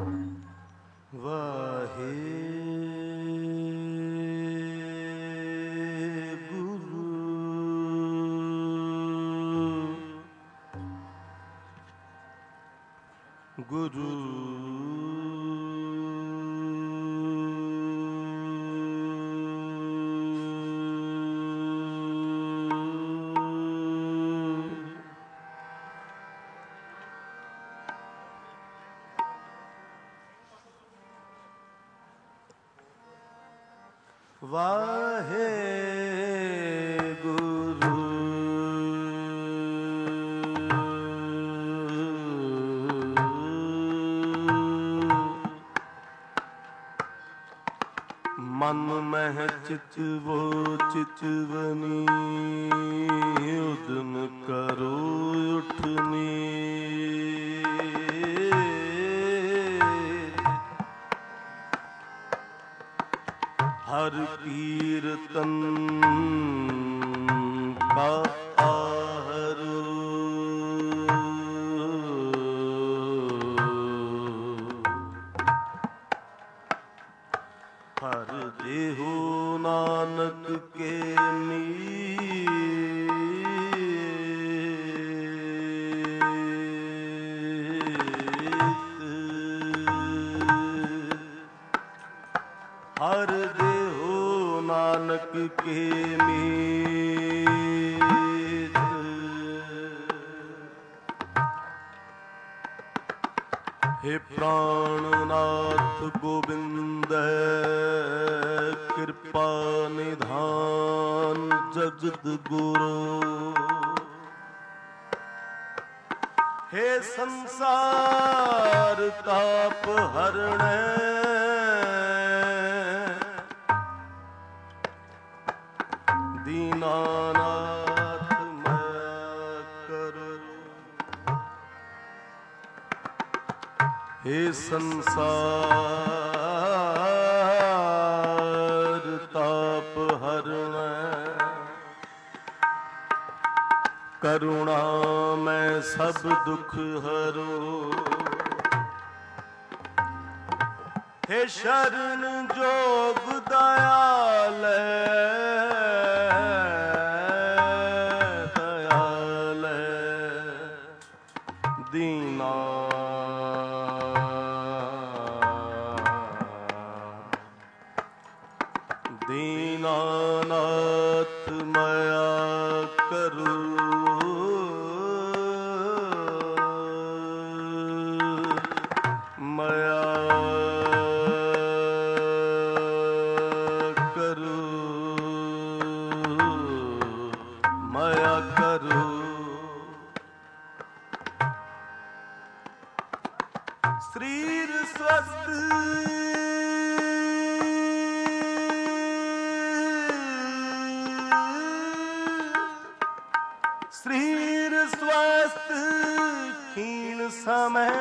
ਮਨ ਮਹਿ ਚਿਤਵੋ ਚਿਤਵਨੀ, ਉਦਮ ਕਰੋ ਉਠਨੀ। ਹਰ ਕੀਰਤਨ ਕਾ ਆਹਰੋ, ਹਰ ਦੇਹੋ ਨਾਨਕ ਕੇ ਮੀਤ। ਹਰ ਦੇਹੋ ਨਾਨਕ ਕੇ ਮੀਤ। हे प्राणनाथ गोविंद कृपा निधान जगत गुरु। हे संसार ताप हरणै, दीनानाथ मैं करो। हे संसार ताप हरणै, करुणा मैं सब दुख हरो। हे शरण जोग दयाल दयाल दीना। दीनानाथ मया करो। मया करो, मया करो। शरीर स्वस्थ शरीर स्वस्थ क्षीण समय,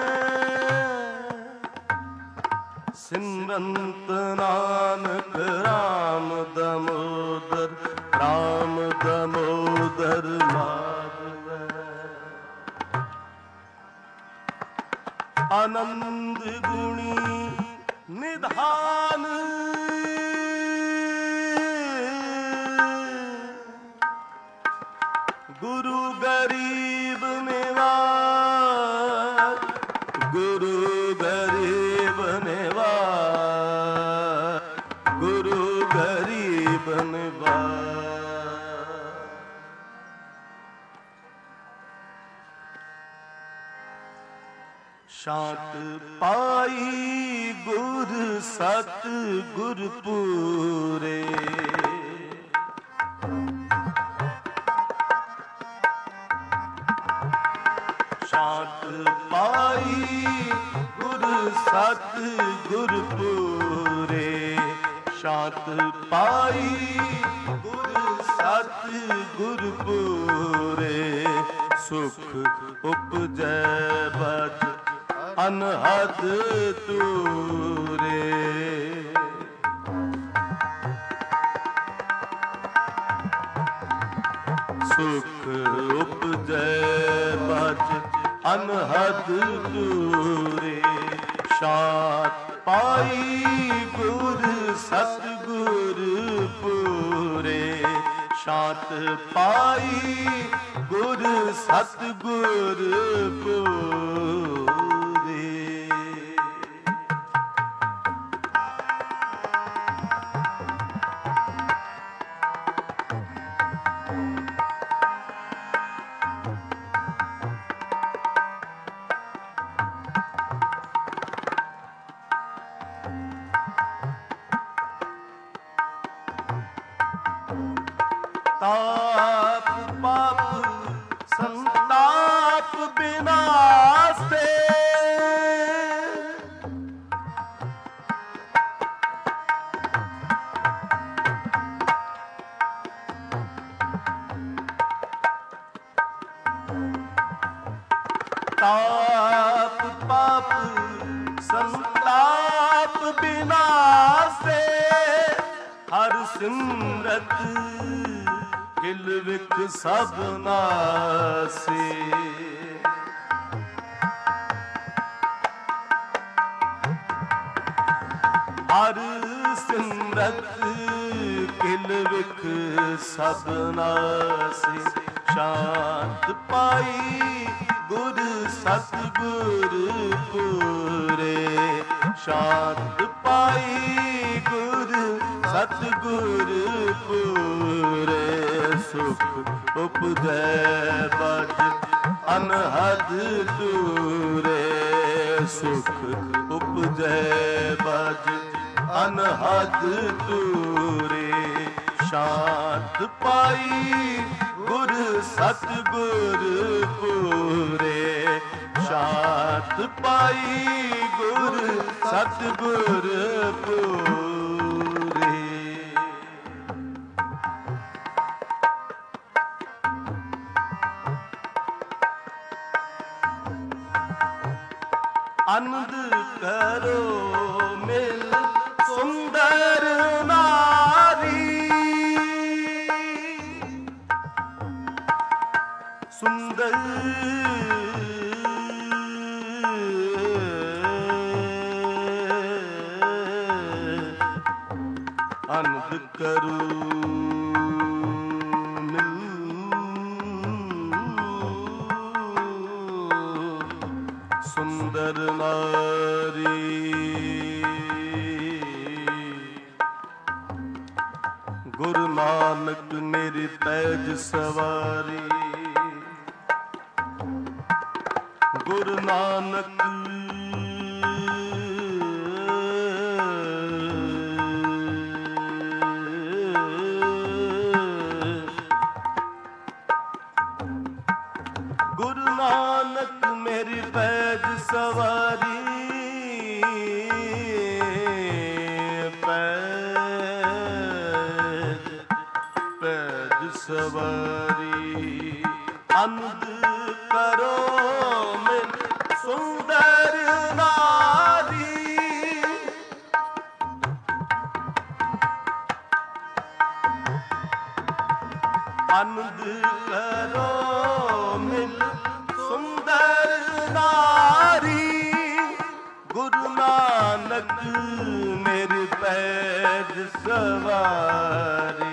सिमरंत नानक राम दामोदर राम दामोदर माधव। आनंद गुणी निधान, गुरु गरीब निवार, गुरु गरीब निवार, गुरु गरीब निवार। शांत पाई गुर सत गुर पूरे, शांत पाई गुर सत गुर पूरे। शांत पाई गुर सत गुर पूरे, सुख उपजै बच अनहद तूरे। सुख उपजै बच अनहद दूरे। ਸ਼ਾਂਤ ਪਾਈ ਗੁਰ ਸਤਿਗੁਰ ਪੂਰੇ। ਸ਼ਾਂਤ ਪਾਈ ਗੁਰ ਸਤਿਗੁਰ ਪੂਰੇ। ਤਾਪ ਪਾਪ ਸੰਤਾਪ ਬਿਨਾਸੇ। ਤਾਪ ਪਾਪ ਸੰਤਾਪ ਬਿਨਾਸੇ। ਹਰ ਸਿਮਰਤ ਕਿਲ ਵਿਖ ਸਭ ਨਾਸੇ। ਹਰ ਸਿਮਰਤ ਕਿਲ ਵਿਖ ਸਭ ਨਾਸੇ। ਸ਼ਾਂਤ ਪਾਈ ਗੁਰ ਸਤਿਗੁਰ ਪੂਰੇ। ਸ਼ਾਂਤ ਪਾਈ ਗੁਰ ਸਤਿਗੁਰ ਪੂਰੇ। ਸੁਖ ਉਪਜੈ ਬਜ ਅਨਹਦ ਤੂਰੇ। ਸੁਖ ਉਪਜੈ ਬਜ ਅਨਹਦ ਤੂਰੇ। ਸ਼ਾਂਤ ਪਾਈ ਗੁਰ ਸਤਿਗੁਰ ਪੂਰੇ। ਸ਼ਾਂਤ ਪਾਈ ਗੁਰ ਸਤਿਗੁਰ ਪੂਰੇ। ਅਨੰਦ ਕਰੋ ਮਿਲ ਸੁੰਦਰ ਨਾਰੀ। ਸੁੰਦਰ ਅਨੰਦ ਕਰੋ ਸੁੰਦਰ ਨਾਰੀ। ਗੁਰੂ ਨਾਨਕ ਮੇਰੀ ਪੈਜ ਸਵਾਰੀ। ਗੁਰੂ ਨਾਨਕ ਗੁਰੂ ਨਾਨਕ ਮੇਰੀ ਪੈਜ ਸਵਾਰੀ। ਪੈਜ ਸਵਾਰੀ। ਅਨੰਦ ਕਰੋ ਮਿਲ ਸੁੰਦਰ ਨਾਰੀ। ਅਨੰਦ ਕਰੋ ਮਿਲ ਸੁੰਦਰ ਨਾਰੀ। ਗੁਰੂ ਨਾਨਕ ਮੇਰੇ ਪੈਜ ਸਵਾਰੀ।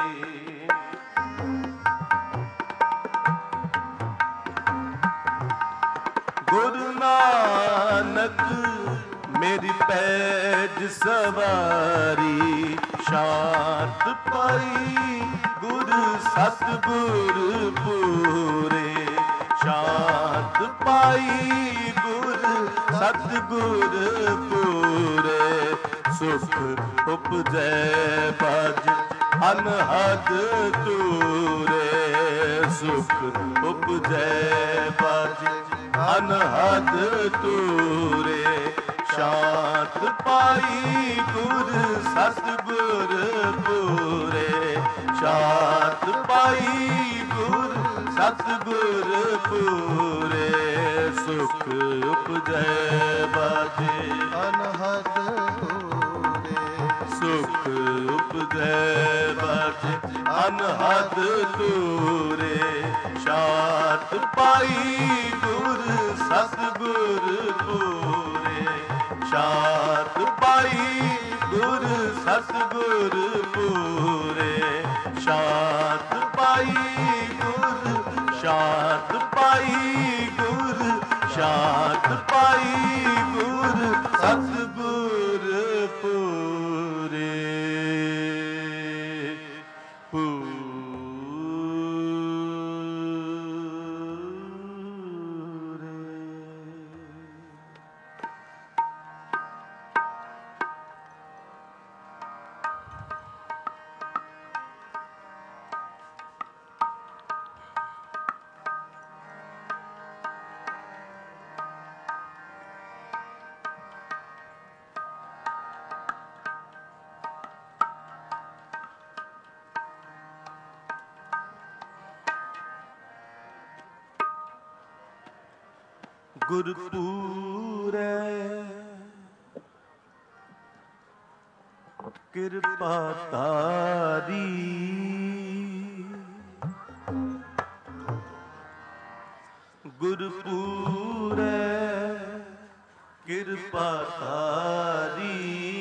ਗੁਰੂ ਨਾਨਕ ਮੇਰੀ ਪੈਜ ਸਵਾਰੀ। ਸ਼ਾਂਤ ਪਾਈ ਗੁਰ ਸਤਿਗੁਰ ਪੂਰੇ। ਸ਼ਾਂਤ ਪਾਈ ਗੁਰ ਸਤਿਗੁਰ ਪੂਰੇ। ਸੁਖ ਉਪਜੈ ਬਜ ਅਨਹਦ ਤੂਰੇ। ਸੁਖ ਉਪਜੈ ਬਜ ਅਨਹਦ ਤੂਰੇ। ਸ਼ਾਂਤ ਪਾਈ ਗੁਰ ਸਤਿਗੁਰ ਪੂਰੇ। ਸ਼ਾਂਤ ਪਾਈ ਗੁਰ ਸਤਿਗੁਰ ਪੂਰੇ। ਸੁਖ ਉਪਜੈ ਬਾਜੇ ਅਨਹਦ ਤੂਰੇ। ਸੁਖ ਉਪਜੈ ਬਾਜੇ ਅਨਹਦ ਤੂਰੇ। ਸ਼ਾਂਤ ਪਾਈ ਗੁਰ ਸਤਿਗੁਰ ਪੂਰੇ। ਸ਼ਾਂਤ ਪਾਈ ਗੁਰ ਸਤਿਗੁਰ ਪੂਰੇ ਗੁਰਪੂਰੈ ਕਿਰਪਾ ਤਾਰੀ ਗੁਰਪੂਰੈ ਕਿਰਪਾ ਤਾਰੀ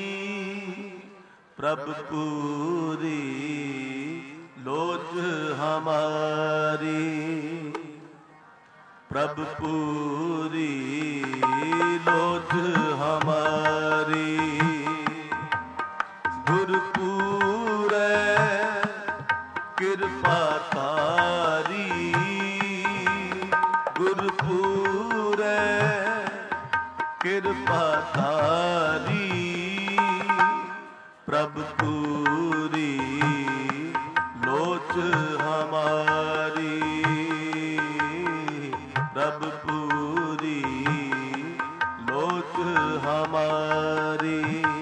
ਪ੍ਰਭ ਪੂਰੀ ਲੋਚ ਹਮਾਰੀ ਪ੍ਰਭ ਪੂਰੀ ਲੋਚ ਹਮਾਰੀ ਗੁਰਪੂਰੈ ਕਿਰਪਾ ਤਾਰੀ ਗੁਰਪੂਰੈ ਕਿਰਪਾ ਤਾਰੀ ਪ੍ਰਭ ਪੂਰੀ ਲੋਚ ਹਮਾਰੀ ਪ੍ਰਭ ਪੂਰੀ ਲੋਚ ਹਮਾਰੀ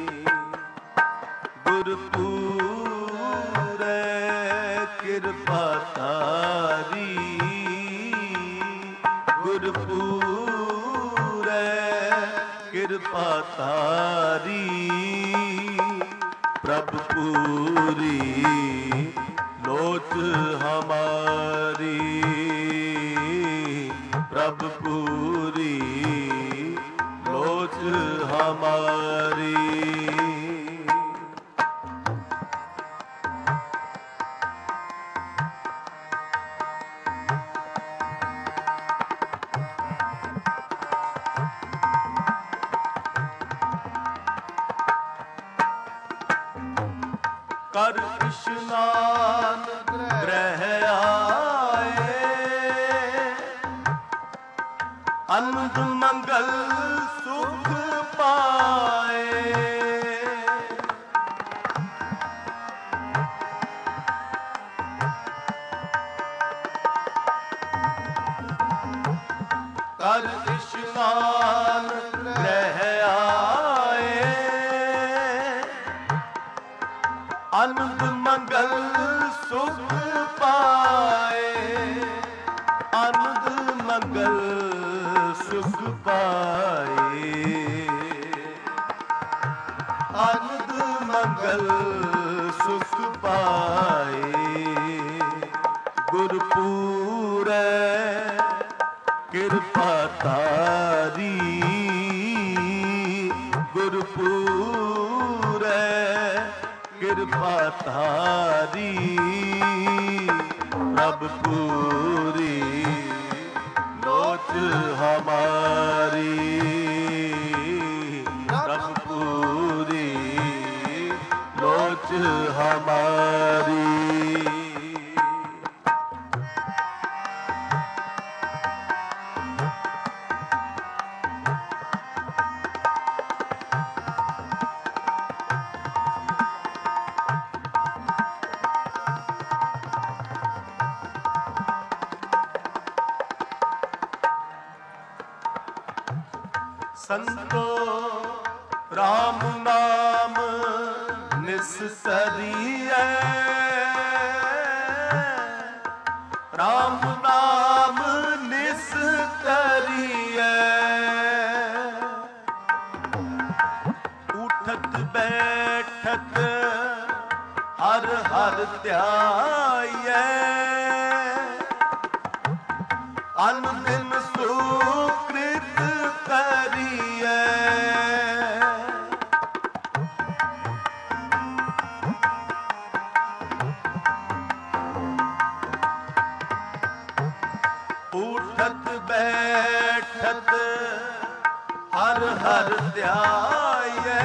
ਗੁਰਪੂਰੈ ਕਿਰਪਾ ਤਾਰੀ ਗੁਰਪੂਰੈ ਕਿਰਪਾ ਤਾਰੀ ਪ੍ਰਭ ਪੂਰੀ ਲੋਚ ਹਮਾਰੀ ਪ੍ਰਭ ਪੂਰੀ ਲੋਚ ਹਮਾਰੀ ਕਰ ਇਸ਼ਨਾਨ ਗ੍ਰਹਿ ਆਏ ਅਨੰਦ ਮੰਗਲ ਸੁਖ ਪਾਏ ਕਰ ਇਸ਼ਨਾਨ ਗ੍ਰਹਿ ਆਏ ਅਨੰਦ ਮੰਗਲ ਸੁਖ ਪਾਏ ਅਨੰਦ ਮੰਗਲ ਸੁਖ ਪਾਏ ਅਨੰਦ ਮੰਗਲ ਸੁਖ ਪਾਏ ਗੁਰਪੂਰੈ ਕਿਰਪਾ ਤਾਰੀ ਗੁਰਪੂਰੈ ਕਿਰਪਾ ਤਾਰੀ ਪ੍ਰਭ ਪੂਰੀ ਲੋਚ ਹਮਾਰੀ ਪ੍ਰਭ ਪੂਰੀ ਲੋਚ ਹਮਾਰੀ ਸੰਤੋ ਰਾਮ ਨਾਮ ਨਿਸਤਰੀਐ ਰਾਮ ਨਾਮ ਨਿਸਤਰੀਐ ਉਠਤ ਬੈਠਤ ਹਰ ਹਰ ਧਿਆਈਐ ਅਨ ਦਿਨ ਸੁਕ੍ਰਿਤ ਕਰੀਐ ਉਠਤ ਬੈਠਤ ਹਰ ਹਰ ਧਿਆਇਐ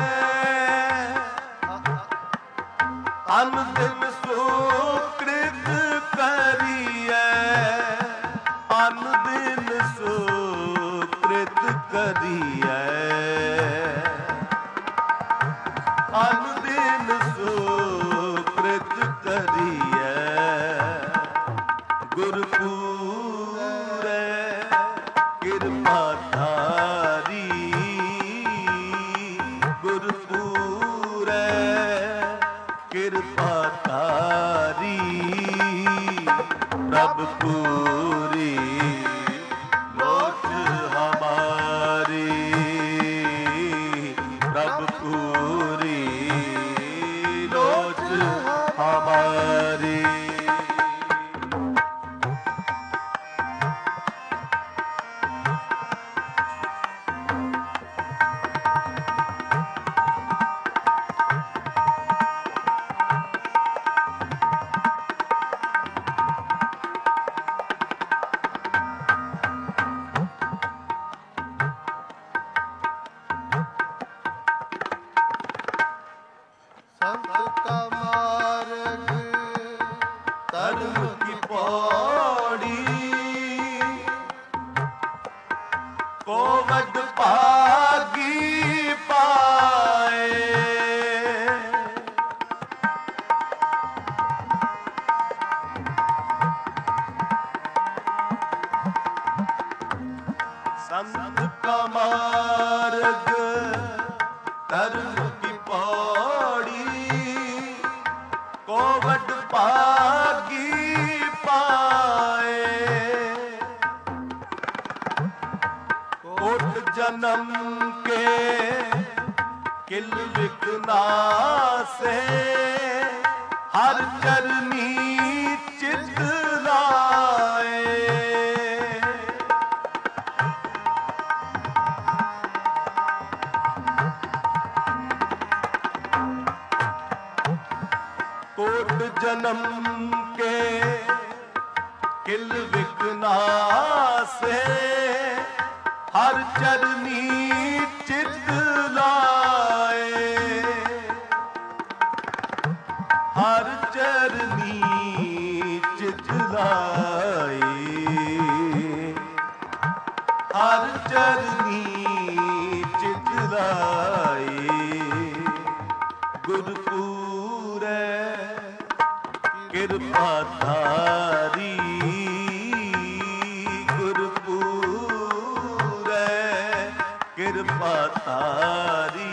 ਅਨ ਦਿਨ ਸੁਕ੍ਰਿਤ ਕਰੀਐ ਅਨ ਦਿਨ ਸੁਕ੍ਰਿਤ ਕਰੀਐ ਅਨ ਦਿਨ ਸੁਕ੍ਰਿਤ ਕਰੀਐ ਗੁਰਪੂਰੈ ਕਿਰਪਾ ਧਾਰੀ ਗੁਰਪੂਰੈ ਕਿਰਪਾ ਧਾਰੀ ਪ੍ਰਭ ਪੂਰੀ ਲੋਚ ਹਮਾਰੀ ਪ੍ਰਭ ਪੂਰੀ ਲੋਚ ਹਮਾਰੀ संत का मार्ग धर्म की पौड़ी कोवड भागी पाए संत का मार्ग धर्म की पौड़ी कोवड भागी पाए कोट जन्म के किल विघ्नासे हर चरनी चित लाए कोट जन्म के किल विघ्नासे हर चरनी चित लाए हर चरनी चित लाए हर चरनी चित लाए गुरपूरै किरपा धारी गुरपूरै किरपा धारी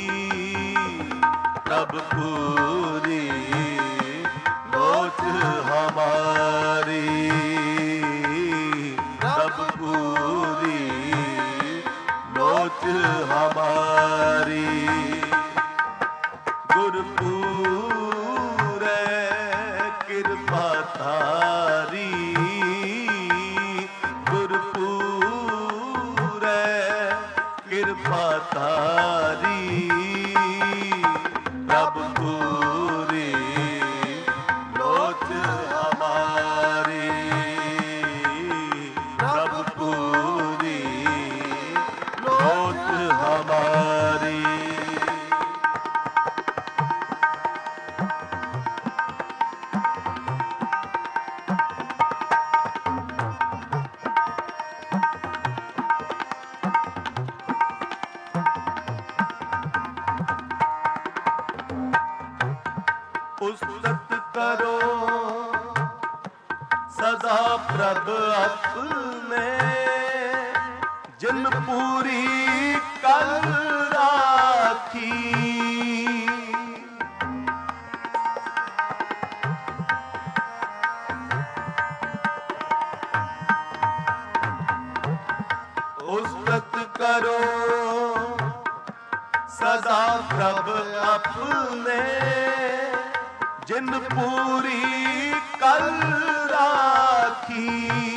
प्रभ पूरी लोच हमारी प्रभ पूरी लोच हमारी गुरपूरै किरपा धारी गुरपूरै किरपा धारी प्रभ पूरी लोच हमारी प्रभ पूरी लोच हमारी पुस्तक करो सदा प्रभ अपने जिन पूरी कल राखी पुस्तक करो सदा प्रभ अपने जिन पूरी कल राखी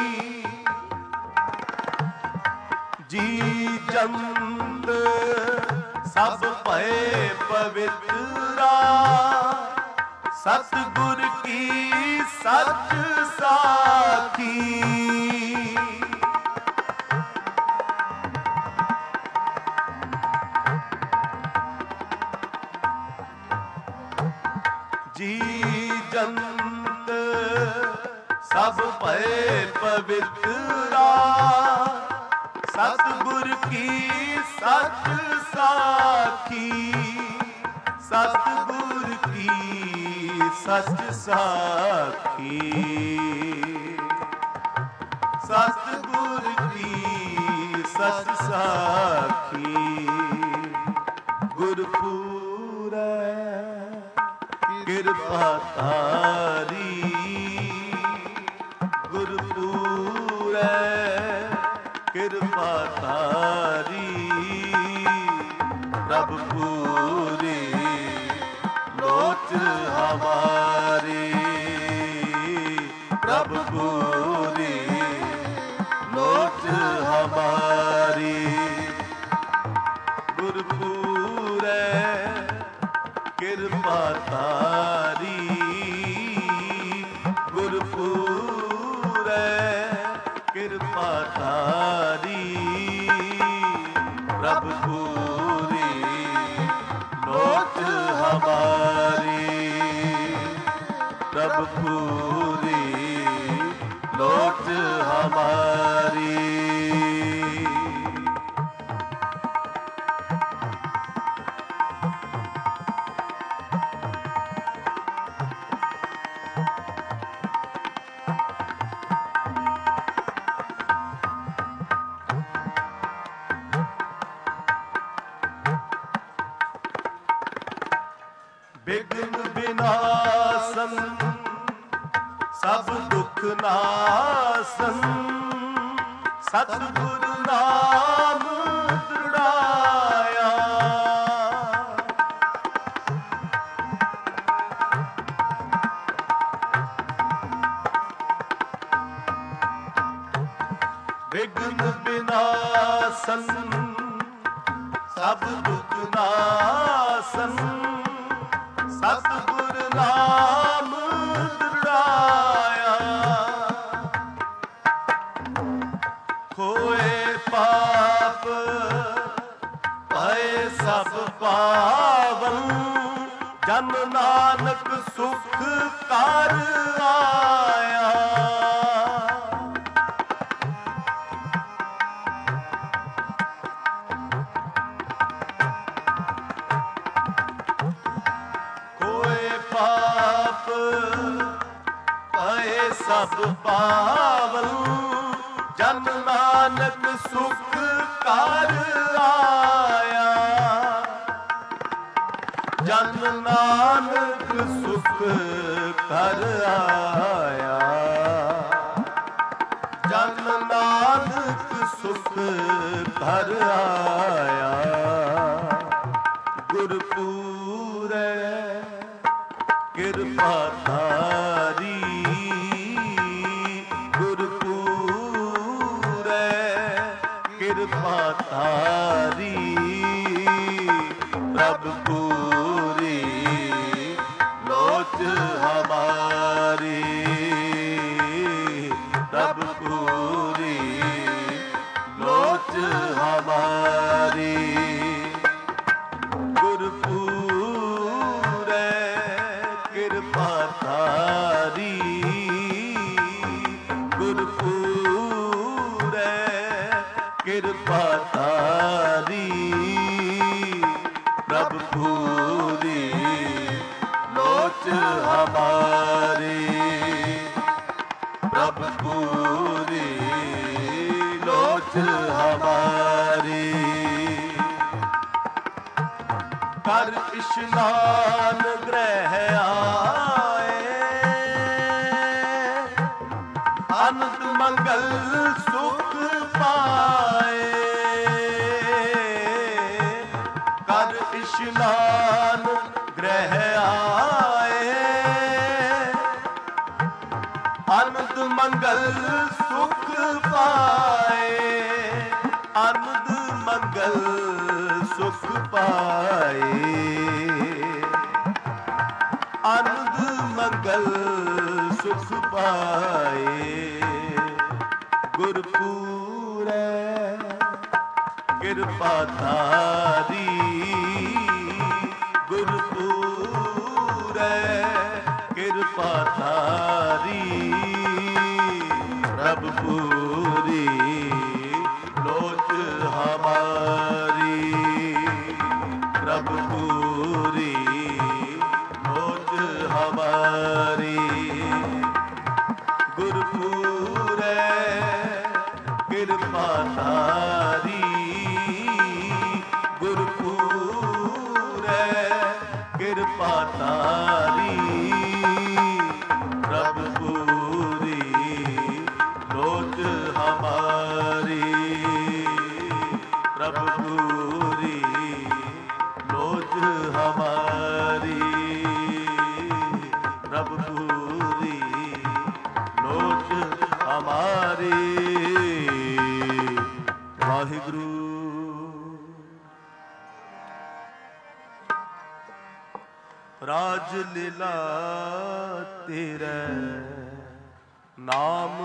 जी जंत सब भय पवित्रा सतगुर की सच साखी ਸਭ ਭਏ ਪਵਿੱਤਰਾ, ਸਤਿਗੁਰ ਕੀ ਸੱਚ ਸਾਖੀ, ਸਤਿਗੁਰ ਕੀ ਸੱਚ ਸਾਖੀ, ਸਤਿਗੁਰ ਕੀ ਸੱਚ ਸਾਖੀ। ਗੁਰਪੂਰੈ ਕਿਰਪਾ ਤਾਰੀ, ਗੁਰਪੂਰੈ ਕਿਰਪਾ ਤਾਰੀ, ਪ੍ਰਭ ਪੂਰੀ ਲੋਚ ਹਮਾਰੀ, ਪ੍ਰਭ ਪੂਰੀ ਲੋਚ ਹਮਾਰੀ। ਗੁਰਪੂਰੈ ਕਿਰਪਾ ਤਾਰੀ, ਗੁਰਪੂਰੈ ਕਿਰਪਾ ਤਾਰੀ, ਪ੍ਰਭ ਪੂਰੀ ਲੋਚ ਹਮਾਰੀ, ਪ੍ਰਭ ਪੂਰੀ ਲੋਚ ਹਮਾਰੀ। ਬਿਘਨ ਵਿਨਾਸਨ ਸਭ ਦੁਖ ਨਾਸਨ, ਸਤਿਗੁਰ ਨਾਮ ਦ੍ਰਿੜਾਇਆ, ਬਿਘਨ ਵਿਨਾਸਨ ਸਭ ਦੁਖ ਨਾਸਨ, ਸਤਿਗੁਰ ਨਾਮ ਦ੍ਰਿੜਾਇਆ, ਖੋਏ ਪਾਪ ਭਏ ਸਭ ਪਾਵਨ, ਜਨ ਨਾਨਕ ਸੁਖ ਕਰ ਆਇਆ, ਪਾਪ ਭਏ ਸਭ ਪਾਵਨ, ਜਨ ਨਾਨਕ ਸੁਖ ਕਰ ਆਇਆ, ਜਨ ਨਾਨਕ ਸੁਖ ਕਰ ਆਇਆ, ਜਨ ਨਾਨਕ ਸੁਖ ਕਰ ਆਇਆ। ਗੁਰਪੂਰੈ ਕਿਰਪਾ ਤਾਰੀ, ਗੁਰਪੂਰੈ ਕਿਰਪਾ ਤਾਰੀ, ਪ੍ਰਭ ਪੂਰੀ ਲੋਚ ਹਮਾਰੀ, ਪ੍ਰਭ ਪੂਰੀ ਲੋਚ ਹਮਾਰੀ। ਗੁਰਪੂਰੈ ਕਿਰਪਾ ਤਾਰੀ, ਗੁਰਪੂਰੈ ਕਿਰਪਾ ਤਾਰੀ, ਪ੍ਰਭ ਪੂਰੀ ਲੋਚ ਹਮਾਰੀ, ਪ੍ਰਭ ਪੂਰੀ ਲੋਚ ਹਮਾਰੀ। ਕਰ ਇਸ਼ਨਾਨ ਗ੍ਰਹਿ ਆਏ, ਅਨੰਦ ਮੰਗਲ ਸੁਖ ਪਾਏ, ਕਰ ਇਸ਼ਨਾਨ ਗ੍ਰਹਿ ਆਏ, ਅਨੰਦ ਮੰਗਲ ਸੁਖ ਪਾਏ, ਅਨੰਦ ਮੰਗਲ ਸੁਖ ਪਾਏ, ਅਨੰਦ ਮੰਗਲ ਸੁਖ ਪਾਏ। ਗੁਰਪੂਰੈ ਕਿਰਪਾ ਤਾਰੀ, ਗੁਰਪੂਰੈ ਕਿਰਪਾ ਤਾਰੀ, प्रभु पूरी लोज हमारी, प्रभु पूरी लोज हमारी। वाहिगुरु। राज लीला तेरे नाम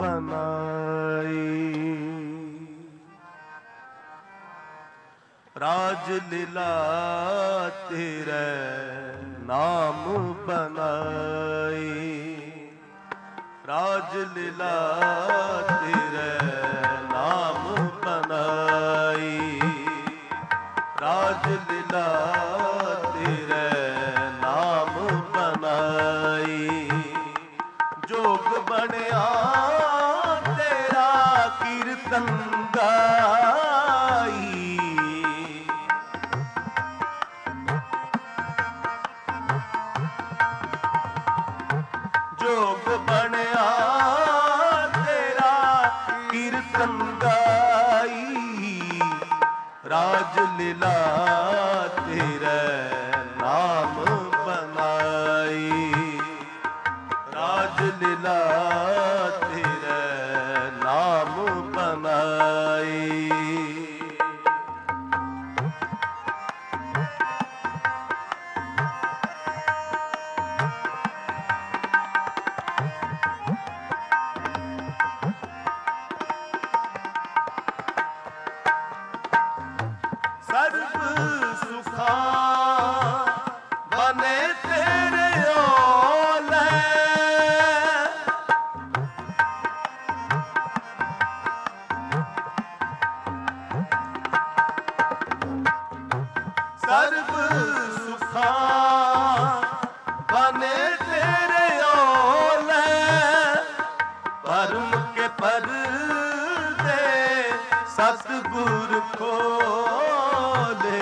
बनाई, राज लीला तेरे नाम बनाई, राज लीला तेरे नाम बनाई, राज लीला तेरे नाम बनाई। जोग बनया तेरा कीर्तन गाई, जोग बनया तेरा कीर्तन गाई, राज लीला तेरे नाम बनाई, राज लीला तेरे नाम बनाई। सर्व सुखा बने तेरे ओले, सर्व सुखा बने तेरे ओले, परम के पर्दे सतगुर खोले,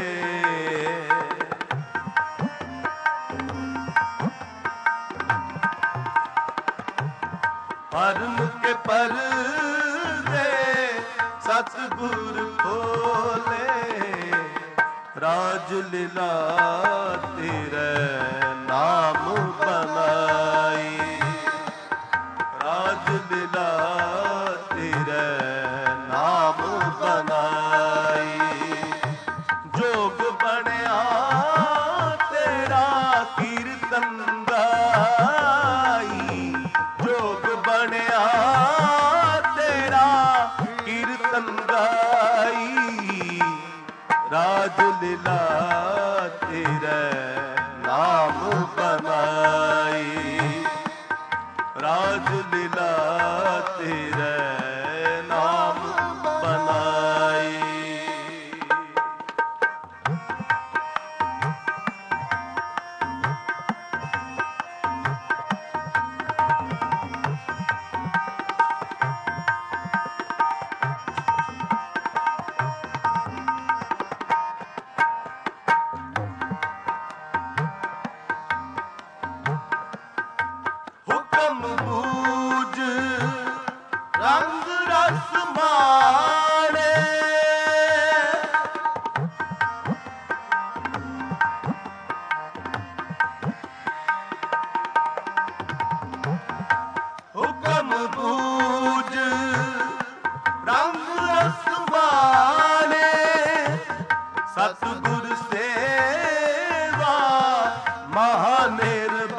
परम के पर्दे सतगुर खोले, राज लीला तेरे नाम बनाई, राज लीला तेरे नाम बनाई। जोग बनया तेरा कीर्तन गाई, जोग बनया तेरा कीर्तन गाई, राज लीला तेरे नाम बनाई, राज लीला तेरे नाम बनाई। हुक्म बूझ रंग रस माणे, हुक्म बूझ रंग रस माणे, सतगुर सेवा महानिर्बाणे,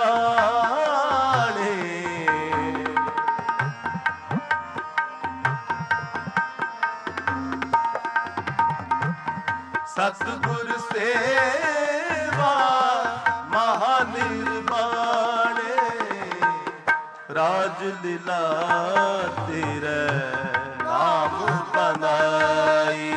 सतगुर सेवा महानिर्बाणे, राज लीला तेरे नाम बनाई,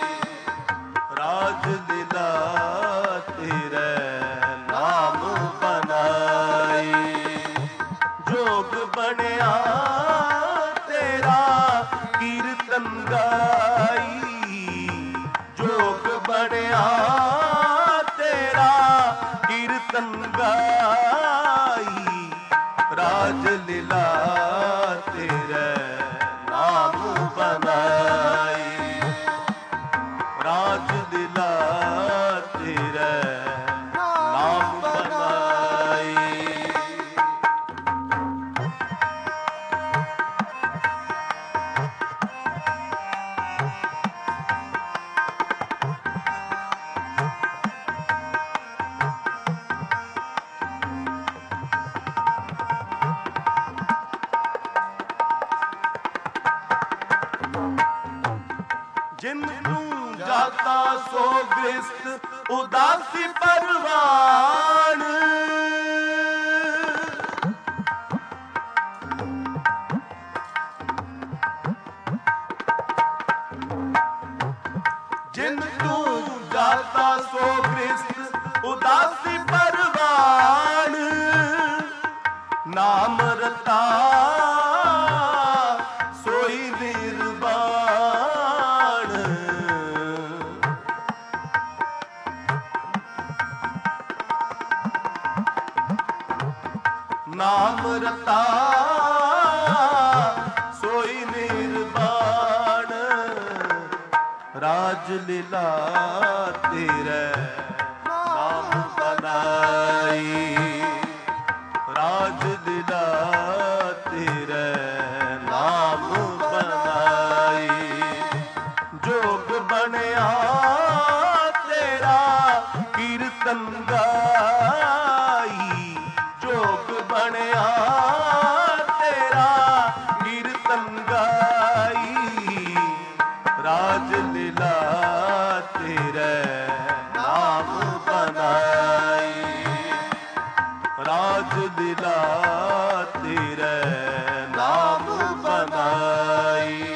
राज लीला तेरे नाम बनाई। जोग बनया तेरा कीर्तन गाई, जोग बनया तेरा कीर्तन गाई, राज लीला तेरे नाम बनाई, ਜਿਨ ਤੂੰ ਜਾਤਾ ਸੋ ਗ੍ਰਸਤ ਉਦਾਸੀ ਪਰਵਾਨ। ਜਿਨ ਤੂੰ ਜਾਤਾ ਸੋ ਗ੍ਰਸਤ ਉਦਾਸੀ ਪਰਵਾਨ। ਨਾਮ ਰਤਾ ਸੋਈ ਨਿਰਵਾਣ। ਨਾਮ ਰਤਾ ਸੋਈ ਨਿਰਵਾਣ। ਰਾਜ ਲੀਲਾ ਤੇਰੇ ਨਾਮ ਬਨਾਈ। ਰਾਜ ਲੀਲਾ ਤੇਰੇ ਨਾਮ ਬਨਾਈ। ਜੋਗ ਬਣਿਆ ਤੇਰਾ ਕੀਰਤਨ ਗਾਈ। ਜੋਗ ਬਣਿਆ ਤੇਰਾ ਕੀਰਤਨ ਗਾਈ। ਰਾਜ ਲੀਲਾ ਤੇਰੇ ਨਾਮ ਬਨਾਈ। ਰਾਜ ਲੀਲਾ ਤੇਰੇ ਨਾਮ ਬਨਾਈ।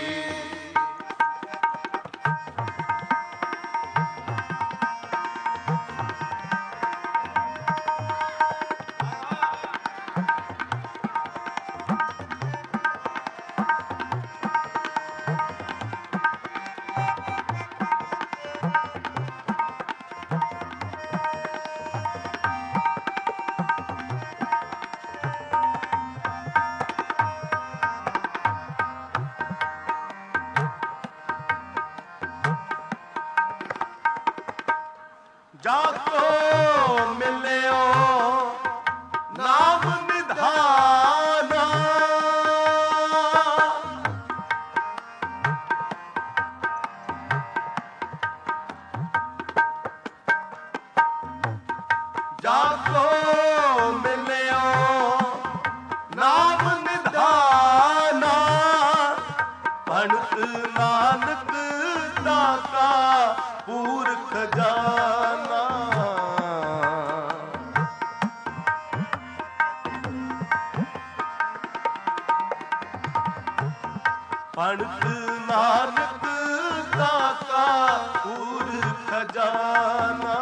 ਜਾਕੋ ਮਿਲਿਓ ਨਾਮ ਨਿਧਾਨਾ। ਜਾਕੋ ਮਿਲਿਓ ਨਾਮ ਨਿਧਾਨਾ। ਪੰਡਤ ਨਾਨਕ ਦਾਤਾ ਪੂਰ ਖਜ਼ਾਨਾ। ਪੰਡਤ ਨਾਨਕ ਦਾਤਾ ਪੂਰ ਖਜ਼ਾਨਾ।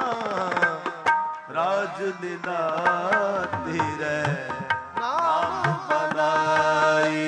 ਰਾਜ ਲੀਲਾ ਤੇਰੇ ਨਾਮ ਬਨਾਈ।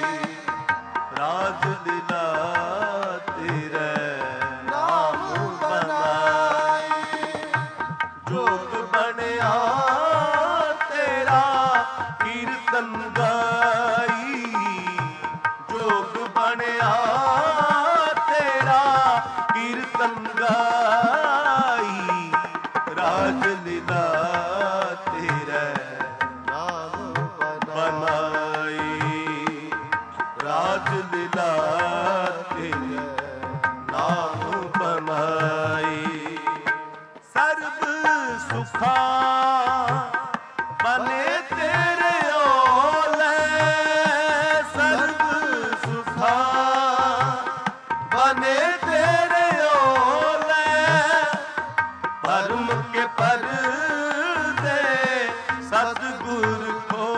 ਰਾਜ ਲੀਲਾ ਤੇਰੇ ਨਾਮ ਬਨਾਈ। ਜੋਗ ਬਣਿਆ ਤੇਰਾ ਕੀਰਤਨ ਗਾਈ। ਜੋਗ ਬਣਿਆ ਤੇਰਾ ਕੀਰਤਨ ਗਾਈ। ਰਾਜ ਲੀਲਾ ਤੇਰੇ ਨਾਮ ਬਨਾਈ। ਰਾਜ ਲੀਲਾ ਤੇਰੇ ਨਾਮ ਬਨਾਈ। ਸਰਬ ਸੁਖਾ ਬਨੇ ਤੇਰੇ ਓਲੇ। ਸਰਬ ਸੁਖਾ ਬਨੇ ਤੇਰੇ ਓਲੇ। ਪਰਮ ਕੇ ਪਰਦੇ ਸਤਿਗੁਰ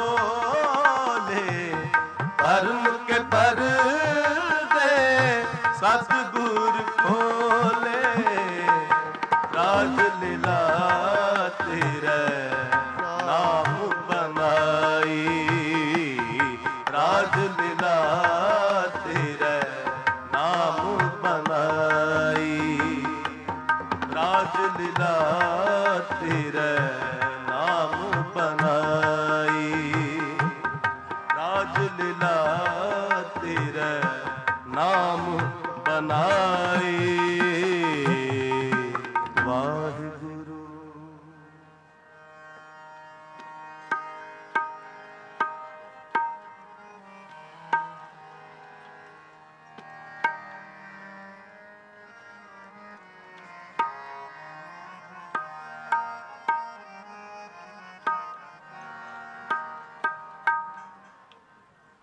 ਖੋਲੇ। ਪਰਮ ਕੇ ਪਰਦੇ ਸਤਿਗੁਰ ਖੋਲੇ। ਰਾਜ ਲੀਲਾ ਤੇਰੇ ਨਾਮ ਬਨਾਈ। ਰਾਜ ਲੀਲਾ ਤੇਰੇ ਨਾਮ ਬਨਾਈ। ਰਾਜ ਲੀਲਾ ਤੇਰੇ ਨਾਮ ਬਨਾਈ। ਰਾਜ ਲੀਲਾ ਤੇਰੇ ਨਾਮ ਬਨਾਈ। ਵਾਹਿਗੁਰੂ।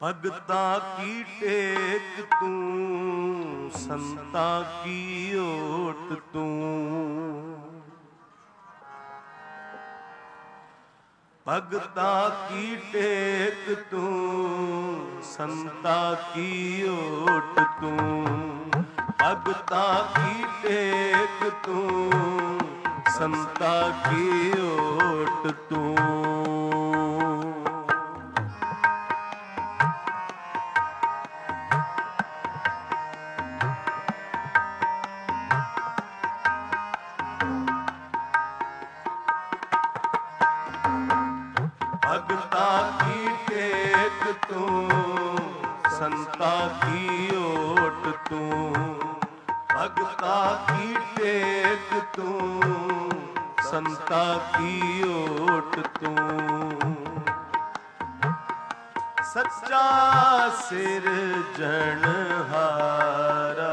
ਭਗਤਾਂ ਕੀ ਟੇਕ ਤੂੰ, ਸੰਤਾਂ ਕੀ ਓਟ ਤੂੰ। ਭਗਤਾਂ ਕੀ ਟੇਕ ਤੂੰ, ਸੰਤਾਂ ਕੀ ਓਟ ਤੂੰ। ਭਗਤਾਂ ਕੀ ਟੇਕ ਤੂੰ, ਸੰਤਾਂ ਕੀ ਓਟ ਤੂੰ। ਭਗਤਾਂ ਕੀ ਟੇਕ ਤੂੰ, ਸੰਤਾਂ ਕੀ ਓਟ ਤੂੰ। ਭਗਤਾਂ ਕੀ ਟੇਕ ਤੂੰ, ਸੰਤਾਂ ਕੀ ਓਟ ਤੂੰ। ਸੱਚਾ ਸਿਰਜਣਹਾਰਾ,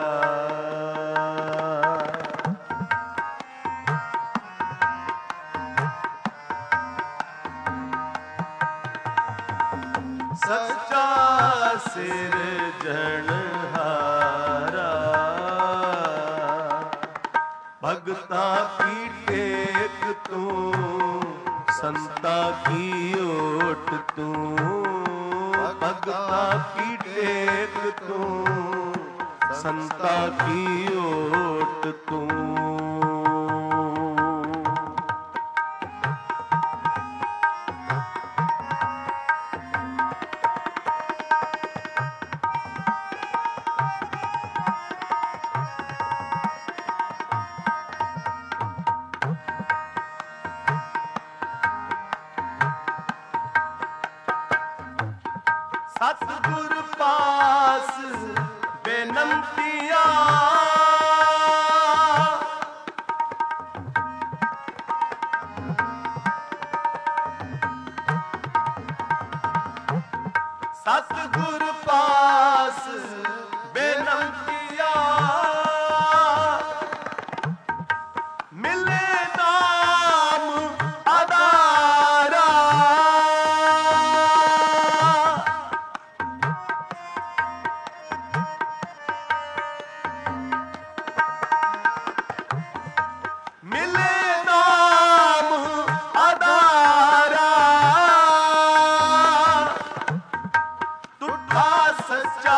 ਸੱਚਾ ਸਿਰਜਣਹਾਰਾ। ਭਗਤਾਂ ਕੀ ਟੇਕ ਤੂੰ, ਸੰਤਾਂ ਕੀ ਓਟ ਤੂੰ। ਭਗਤਾਂ ਕੀ ਟੇਕ ਤੂੰ, ਸੰਤਾਂ ਕੀ ਓਟ ਤੂੰ। ਸਤਿਗੁਰ ਪਾਸ ਬੇਨੰਤੀਆਂ, ਸਤਿਗੁਰ ਪਾਸ ਬੇਨੰਤੀਆਂ। ਮਿਲੇ ਨਾਮ ਆਧਾਰਾ, ਮਿਲੇ ਨਾਮ ਆਧਾਰਾ। ਟੁੱਟਾ ਸੱਚਾ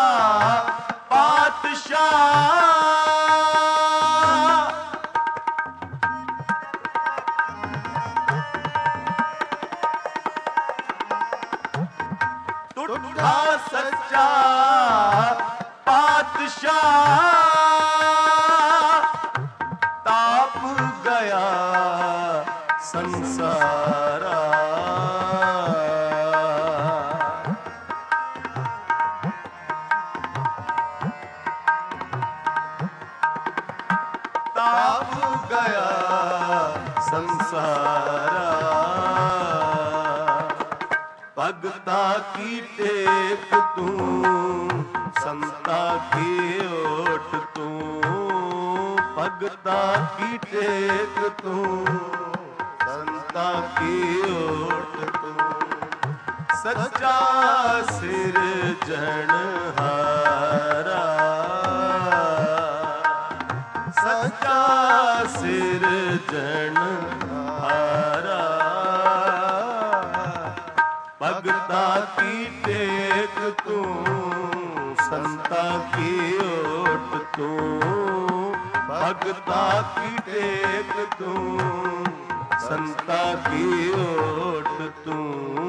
ਪਾਤਸ਼ਾਹ, ਟੁੱਟਾ ਸੱਚਾ ਪਾਤਸ਼ਾਹ। ਤਾਪ ਗਿਆ ਸੰਸਾਰਾ, ਤਾਪ ਗਿਆ ਸੰਸਾਰਾ। ਭਗਤਾਂ ਕੀ ਟੇਕ ਤੂੰ, ਸੰਤਾਂ ਕੀ ਓਟ ਤੂੰ। ਭਗਤਾਂ ਕੀ ਟੇਕ ਤੂੰ, ਸੰਤਾਂ ਕੀ ਓਟ ਤੂੰ। ਸੱਚਾ ਸਿਰਜਣਹਾਰਾ, ਸੱਚਾ ਸਿਰਜਣਹਾਰਾ। ਭਗਤਾਂ ਕੀ ਟੇਕ ਤੂੰ, ਸੰਤਾਂ ਕੀ ਓਟ ਤੂੰ। ਭਗਤਾਂ ਕੀ ਟੇਕ ਤੂੰ, ਸੰਤਾਂ ਕੀ ਓਟ ਤੂੰ।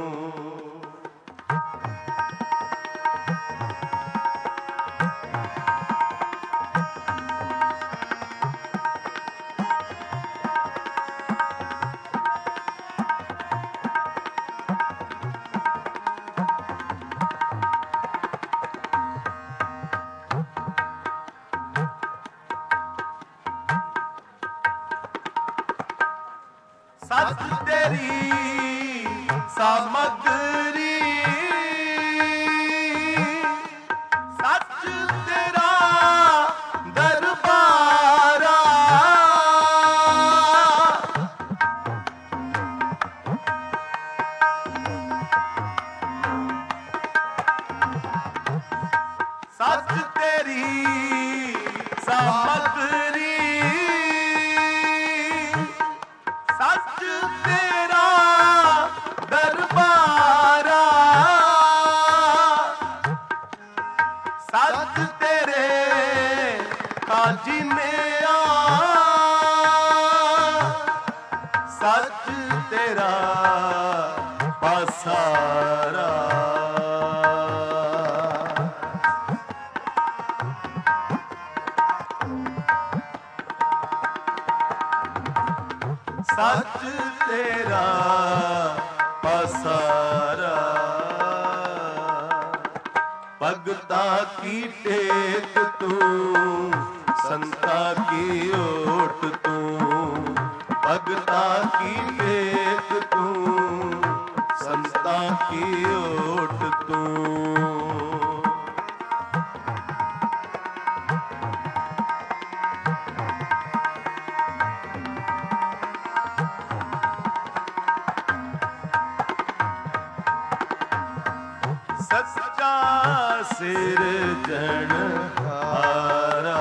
ਸੱਚ ਤੇਰੀ ਸਾਮਗਰੀ, ਸੱਚ ਤੇਰਾ ਦਰਬਾਰਾ। ਕਾਜੀ ਨੇ ਆ ਸੱਚ ਤੇਰਾ ਪਾਸਾਰਾ ਸੱਚ ਤੇਰਾ ਪਾਸਾਰਾ ਭਗਤਾ ਕੀ ਟੇਕ ਤੂੰ ਸੰਤਾ ਕੀ ਓਟ ਤੂੰ ਭਗਤਾ ਕੀ ਟੇਕ ਤੂੰ ਸੰਤਾ ਕੀ ਓਟ ਤੂੰ ਸੱਚਾ ਸਿਰਜਣਹਾਰਾ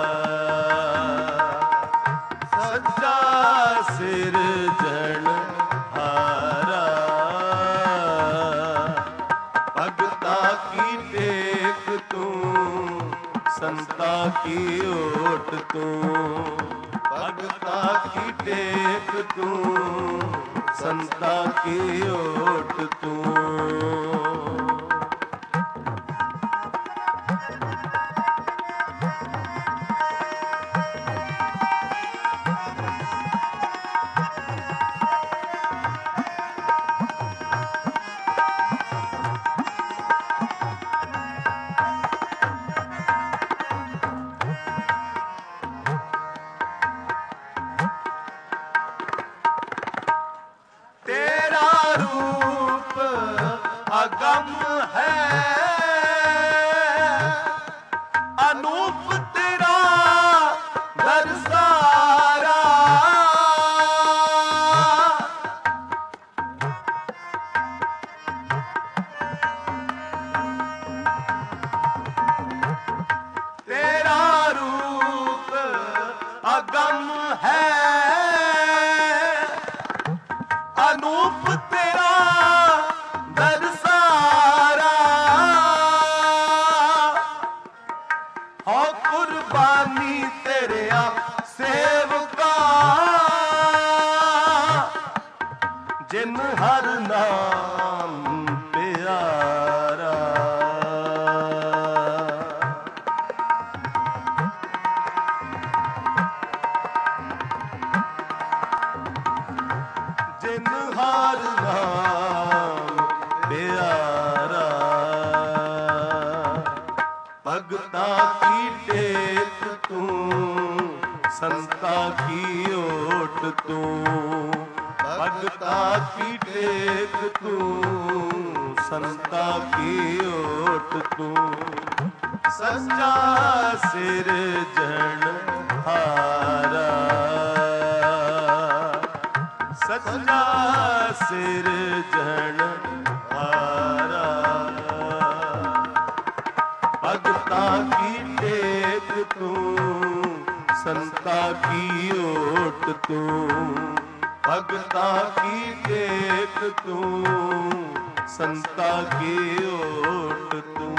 ਸੱਚਾ ਸਿਰਜਣਹਾਰਾ ਭਗਤਾ ਕੀ ਟੇਕ ਤੂੰ ਸੰਤਾ ਕੀ ਓਟ ਤੂੰ ਭਗਤਾ ਕੀ ਟੇਕ ਤੂੰ ਸੰਤਾ ਕੀ ਓਟ ਤੂੰ ਅਗਮ ਹੈ ਅਨੂਪ ਤੇਰਾ ਦਰਸਾਰਾ ਤੇਰਾ ਰੂਪ ਅਗਮ ਹੈ ਅਨੂਪ ਤੇਰਾ ਕੁਰਬਾਨੀ ਤੇਰਿਆ ਸੇਵਕਾ ਜਿਨ ਹਰ ਨਾਮ ਪਿਆਰਾ ਜਿਨ ਹਰ ਨਾਮ ਪਿਆਰਾ ਭਗਤਾ ਕੀ ਟੇਕ ਤੂੰ ਸੰਤਾ ਕੀ ਓਟ ਤੂੰ ਭਗਤਾ ਕੀ ਟੇਕ ਤੂੰ ਸੰਤਾ ਕੀ ਓਟ ਤੂੰ ਸੱਚਾ ਸਿਰਜਣਹਾਰਾ ਸੱਚਾ ਸਿਰਜਣਹਾਰਾ ਭਗਤਾ ਕੀ ਟੇਕ ਤੂੰ ਸੰਤਾ ਕੀ ਓਟ ਤੂੰ ਭਗਤਾ ਕੀ ਟੇਕ ਤੂੰ ਸੰਤਾ ਕੀ ਓਟ ਤੂੰ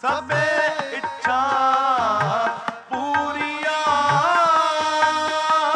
ਸਭੇ ਇੱਛਾ ਪੂਰੀਆਂ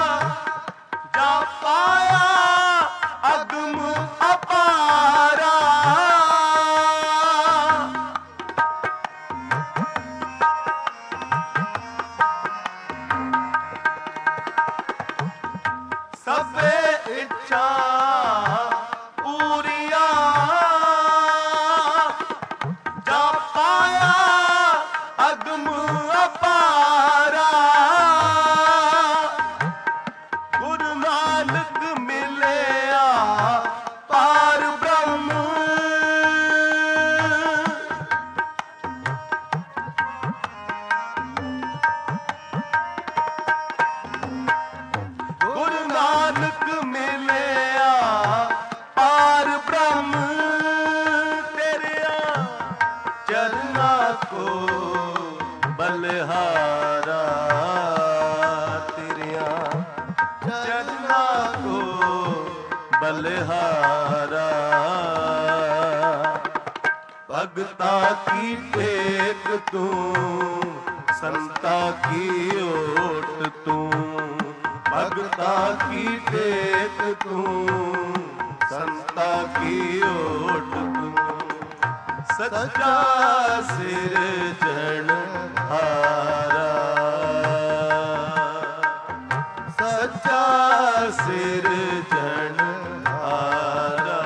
ਹਾਰਾ ਭਗਤਾਂ ਕੀ ਟੇਕ ਤੂੰ ਸੰਤਾਂ ਕੀ ਓਟ ਤੂੰ ਭਗਤਾਂ ਕੀ ਟੇਕ ਤੂੰ ਸੰਤਾਂ ਕੀ ਓਟ ਤੂੰ ਸੱਚਾ ਸਿਰਜਣ ਹਾਰਾ ਸੱਚਾ ਸਿਰਜਣ ਹਾਰਾ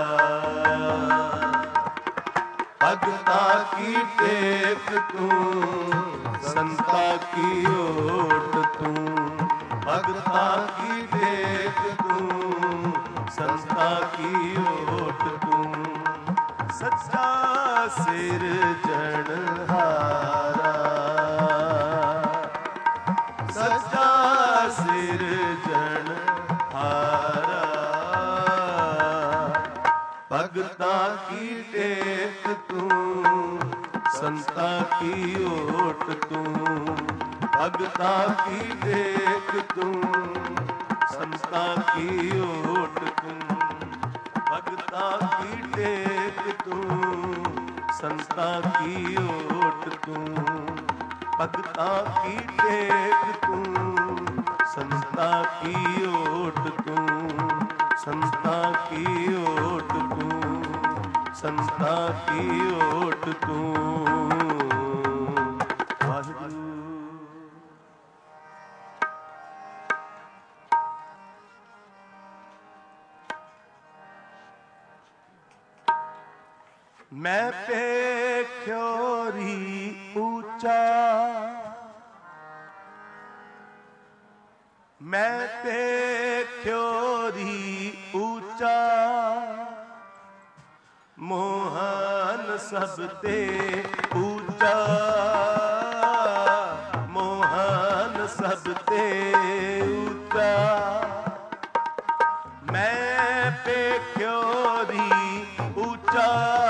ਭਗਤਾਂ ਕੀ ਟੇਕ ਤੂੰ ਸੰਤਾਂ ਕੀ ਓਟ ਤੂੰ ਭਗਤਾਂ ਕੀ ਟੇਕ ਤੂੰ ਸੰਤਾਂ ਕੀ ਓਟ ਤੂੰ ਸੱਚਾ ਸਿਰਜਣ ਹਾਰਾ ਸੱਚਾ ਸਿਰਜਣ ਹਾਰਾ ਭਗਤਾਂ ਕੀ ਟੇਕ ਤੂੰ ਸੰਤਾਂ ਕੀ ਓਟ ਤੂੰ ਭਗਤਾਂ ਕੀ ਟੇਕ ਤੂੰ ਸੰਤਾਂ ਕੀ ਓਟ ਤੂੰ ਭਗਤਾਂ ਕੀ ਟੇਕ ਤੂੰ ਸੰਤਾਂ ਕੀ ਓਟ ਤੂੰ ਭਗਤਾਂ ਕੀ ਟੇਕ ਤੂੰ ਸੰਤਾਂ ਕੀ ਓਟ ਤੂੰ ਸੰਤਾਂ ਕੀ ਓਟ ਤੂੰ ਸੰਤਾਂ ਕੀ ਓਟ ਤੂੰ ਵਾਹਿਗੁਰੂ। ਮੈਂ ਪੇਖਿਓ ਰੀ ਉੱਚਾ ਮੈਂ ਪੇਖਿਓ ਰੀ ਉੱਚਾ ਮੋਹਨ ਸਭ ਤੇ ਉੱਚਾ ਮੋਹਨ ਸਭ ਤੇ ਉੱਚਾ ਮੈਂ ਪੇਖਿਓ ਰੀ ਉੱਚਾ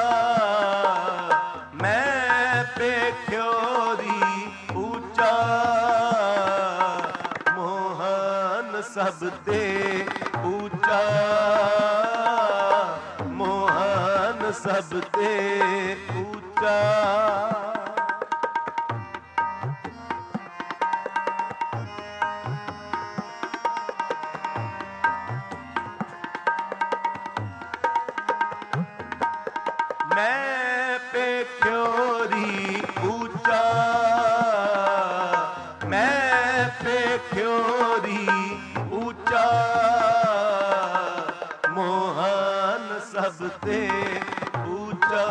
ਮੈਂ ਪੇਖਿਓ ਰੀ ਉੱਚਾ ਮੋਹਨ ਸਭ ਤੇ ਉੱਚਾ ਮੋਹਨ ਸਭ ਤੇ ਉੱਚਾ ਮੈਂ ਪੇਖਿਓ ਰੀ ਉੱਚਾ ਮੈਂ ਪੇਖਿਓ ਰੀ ਉੱਚਾ ਮੋਹਨ ਸਭ ਤੇ ਉੱਚਾ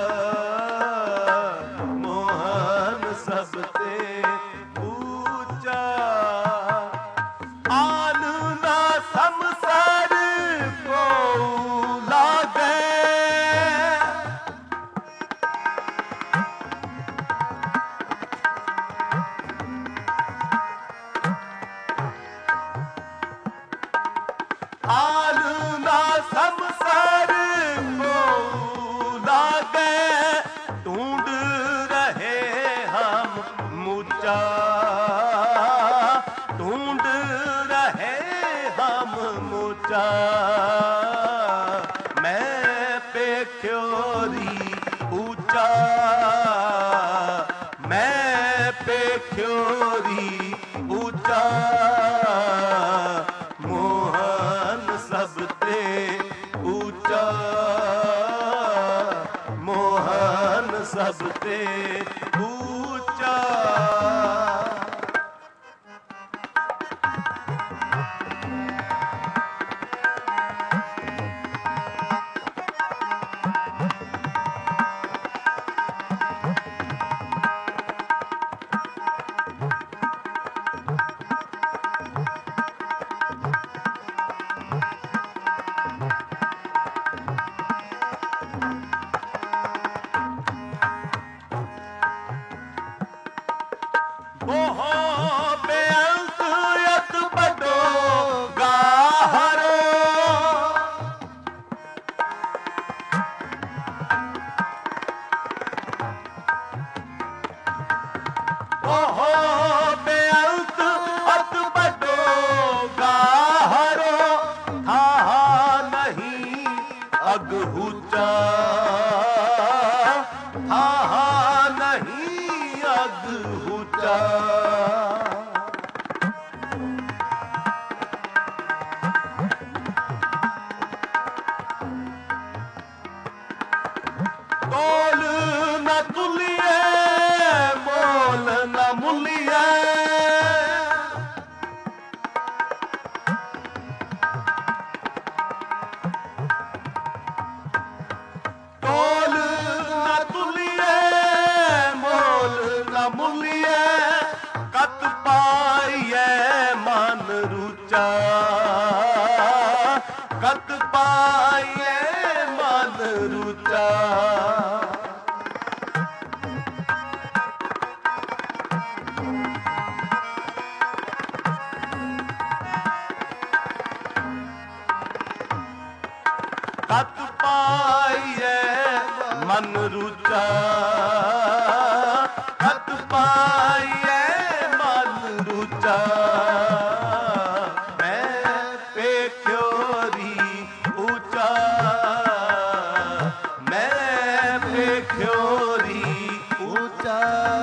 ਮੋਹਨ ਸਭ ਤੇ ਉੱਚਾ ਆਨ ਨਾ ਸੰਸਾਰ ਕੋ ਲਾਗੇ आल ना संसार को लागे ढूंढ रहे हम मुचा ढूंढ रहे हम मुचा मैं पेख्यो री ऊंचा मैं पेख्यो री ऊंचा मोहन सब ते ऊंचा मोहन सब ते ऊंचा अग ऊंचा हा नहीं अग ऊंचा। तोल न तुलिए मोल न मुलिए, तोल न तुलिए मोल न मुलिए, कत पाइए मन रुचा, कत पाइए मन रुचा। कत पाइए मन रुचा, कत पाइए मन रुचा। मैं पेख्योरी ऊंचा, मैं पेख्योरी ऊंचा।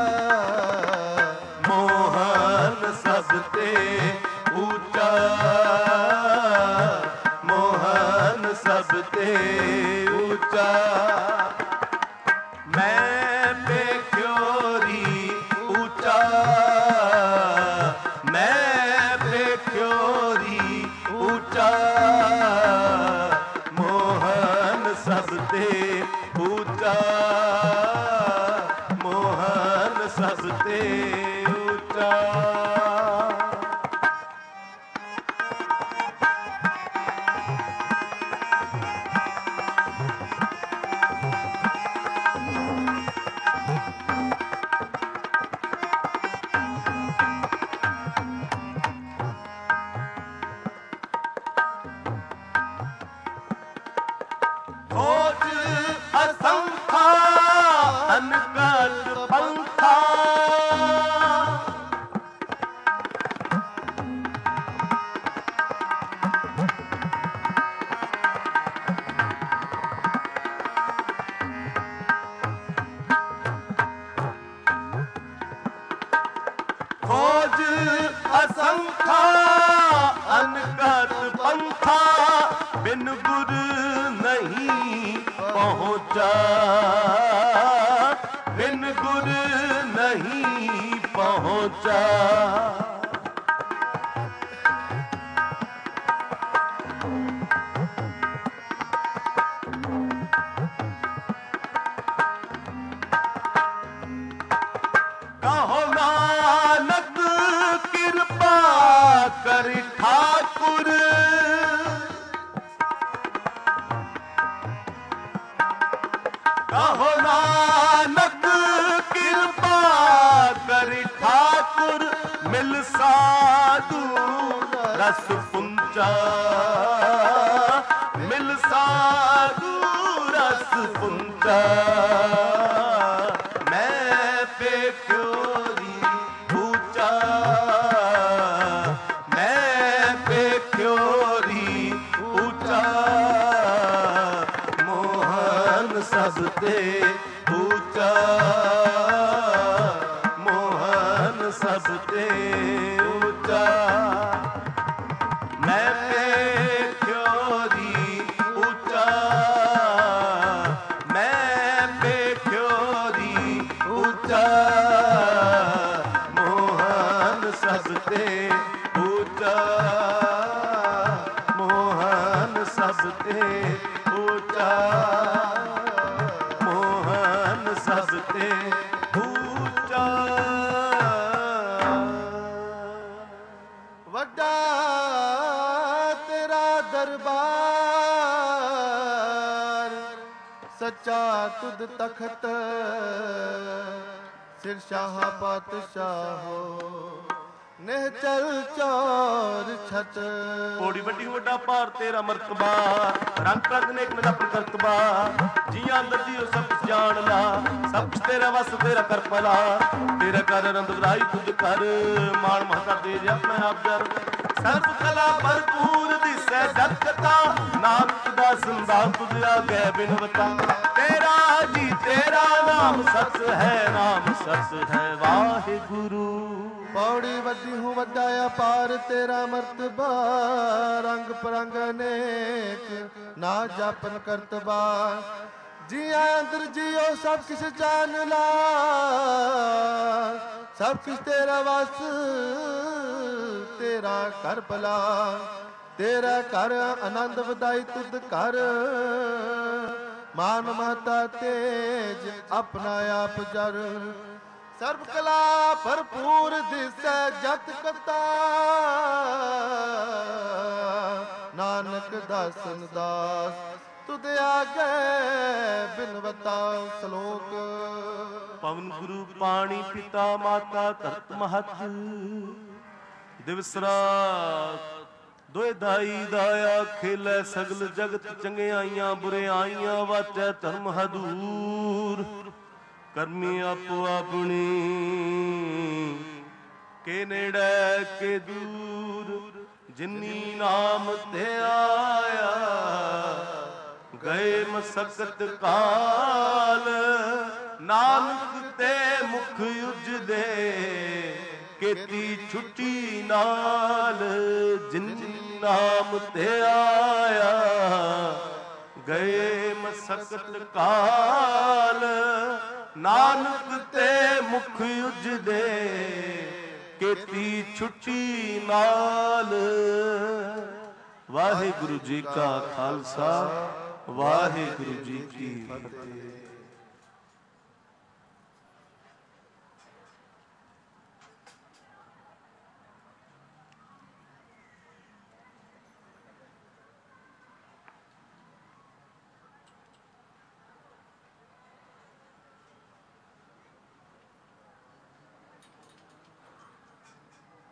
मोहन सबते ऊंचा, मोहन सबते ऊंचा। मैं पेख्योरी ऊंचा, मैं पेख्योरी ऊंचा। मोहन सबते ऊंचा, मोहन सबते ऊंचा। खोज असंख्या अनगत पंथा, खोज असंख्या अनगत पंथा, बिन गुर नहीं पहुंचा, बिन गुर नहीं पहुंचा। कहो नानक कृपा कर ठाकुर, कहो नानक कृपा कर ठाकुर। मिल साधु रस पुंचा, मिल साधु रस पुंचा। मैं पेख्योरी ऊंचा, मैं पेख्योरी ऊंचा। मोहन सबते ऊंचा, मोहन सबते ऊंचा। मैं पेख्योरी ऊंचा, मैं पेख्योरी ऊंचा। मोहन सबते ऊंचा, मोहन सबते ऊंचा। मोहन सबते ऊंचा। वड्डा तेरा दरबार, सच्चा तुद तखत, सिर शाह पातशाह हो, निहचल चौर छत। कोड़ी ਵੱਡੀ ਵੱਡਾ ਭਾਰ ਤੇਰਾ ਮਰਤਬਾ, ਰੰਗ ਪ੍ਰਦ ਨੇ ਇੱਕ ਮੇਰਾ ਪ੍ਰਕਰਤਬਾ। ਜੀਆਂ ਅੰਦਰ ਜੀਓ ਸਭ ਕੁਛ ਜਾਣ ਲਾ, ਸਭ ਕੁਛ ਤੇਰਾ ਵਸ ਤੇਰਾ ਕਰ ਭਲਾ। ਤੇਰਾ ਕਰ ਰੰਦ ਵਰਾਈ ਤੁਝ ਕਰ, ਮਾਣ ਮਹਤਾ ਤੇਜ ਆਪਣਾ ਆਪ ਜਰ। ਸਰਬ ਕਲਾ ਭਰਪੂਰ ਦਿਸੈ ਜਗਤਾ, ਨਾਨਕ ਦਾ ਸੰਦਾ ਤੁਧ ਆਗੇ ਬਿਨਵਤਾ। ਤੇਰਾ ਜੀ ਤੇਰਾ ਨਾਮ ਸਚ ਹੈ, ਨਾਮ ਸਚ ਹੈ ਵਾਹਿਗੁਰੂ। ਪੌੜੀ ਵੱਡੀ ਹੂੰ ਵੱਡਾ ਅਪਾਰ ਤੇਰਾ ਮਰਤਬਾ, ਰੰਗ ਪਰੰਗ ਅਨੇਕ ਨਾ ਜਾਪਨ ਕਰਤਬਾ। ਜੀਆਂ ਅੰਦਰ ਜੀਓ ਸਭ ਕਿਛ ਜਾਣ ਲਾ, ਸਭ ਕਿਛ ਤੇਰਾ ਵਸ ਤੇਰਾ ਘਰ ਭਲਾ। ਤੇਰਾ ਘਰ ਆਨੰਦ ਵਧਾਈ ਤੁਧ ਘਰ, ਮਾਨ ਮਹਤਾ ਤੇਜ ਆਪਣਾ ਆਪ ਜਰ। ਸਰਬ ਕਲਾ ਭਰਪੂਰ ਦਿਸੈ ਜਤ ਕਤਾ, ਨਾਨਕ ਦਾਸਨ ਦਾਸ ਤੁਧ ਆਗੇ ਬਿਨਵਤਾ। ਸ਼ਲੋਕ। ਪਵਨ ਗੁਰੂ ਪਾਣੀ ਪਿਤਾ ਮਾਤਾ ਧਰਤ ਮਹਤ, ਦਿਵਸ ਰਾਤ ਦੋਇ ਦਾਈ ਦਾਇਆ ਖੇਲੇ ਸਗਲ ਜਗਤ। ਚੰਗਿਆਈਆਂ ਬੁਰਿਆਈਆਂ ਵਾਚੈ ਧਰਮ ਹਦੂਰ, ਕਰਮੀ ਆਪੋ ਆਪਣੀ ਕੇ ਨੇੜੇ ਕੇ ਦੂਰ। ਜਿਨੀ ਨਾਮ ਤੇ ਆਇਆ ਗਏ ਮਸਕਤ ਕਾਲ, ਨਾਨਕ ਤੇ ਮੁਖ ਉਜਦੇ ਕੀਤੀ ਛੁੱਟੀ ਨਾਲ। ਜਿਨ ਨਾਮ ਤੇ ਆਇਆ ਗਏ ਮਸਕਤ ਕਾਲ, ਨਾਨਕ ਤੇ ਮੁਖ ਉਜਦੇ ਕੀਤੀ ਛੁੱਟੀ ਨਾਲ। ਵਾਹਿਗੁਰੂ ਜੀ ਕਾ ਖਾਲਸਾ, ਵਾਹਿਗੁਰੂ ਜੀ ਕੀ ਫਤਿਹ।